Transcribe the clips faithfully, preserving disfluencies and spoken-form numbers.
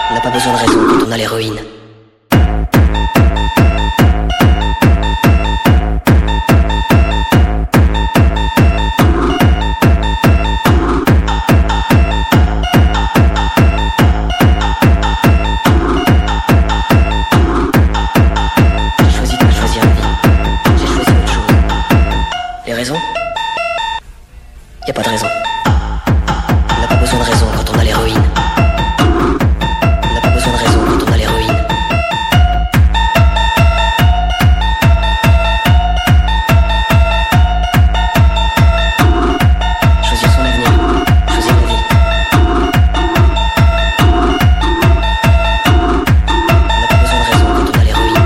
On n'a pas besoin de raison quand on a l'héroïne. J'ai choisi de pas choisir la vie. J'ai choisi autre chose. Les raisons? Y a pas de raison. On n'a pas besoin de raison quand on a l'héroïne. On n'a pas besoin de raison quand on a l'héroïne. Choisir son avenir, choisir la vie. On n'a pas besoin de raison quand on a l'héroïne.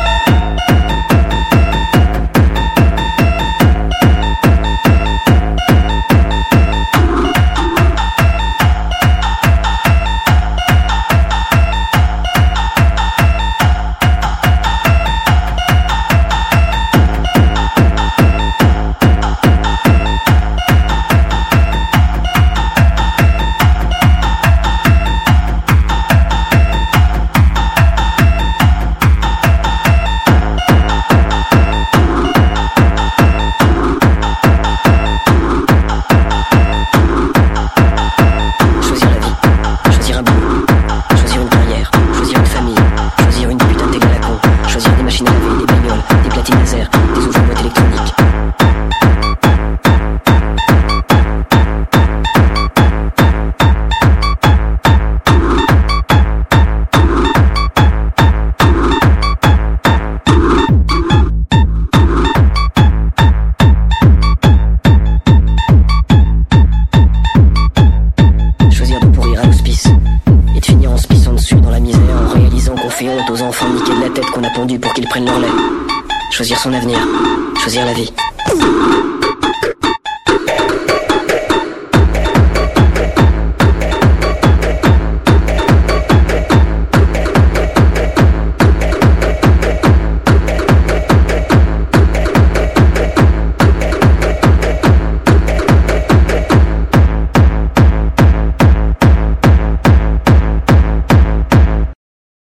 Choisir la vie, choisir un boulot, choisir une carrière, choisir une famille, choisir une putain de télé à la con, choisir des machines à laver, des bagnoles, des platines laser, des ouvre-boîtes électroniques. Choisir de pourrir à l'hospice et de finir en se pissant dessus dans la misère en réalisant qu'on fait honte aux enfants niqués de la tête qu'on a pondus pour qu'ils prennent leur lait. Choisir son avenir, choisir la vie.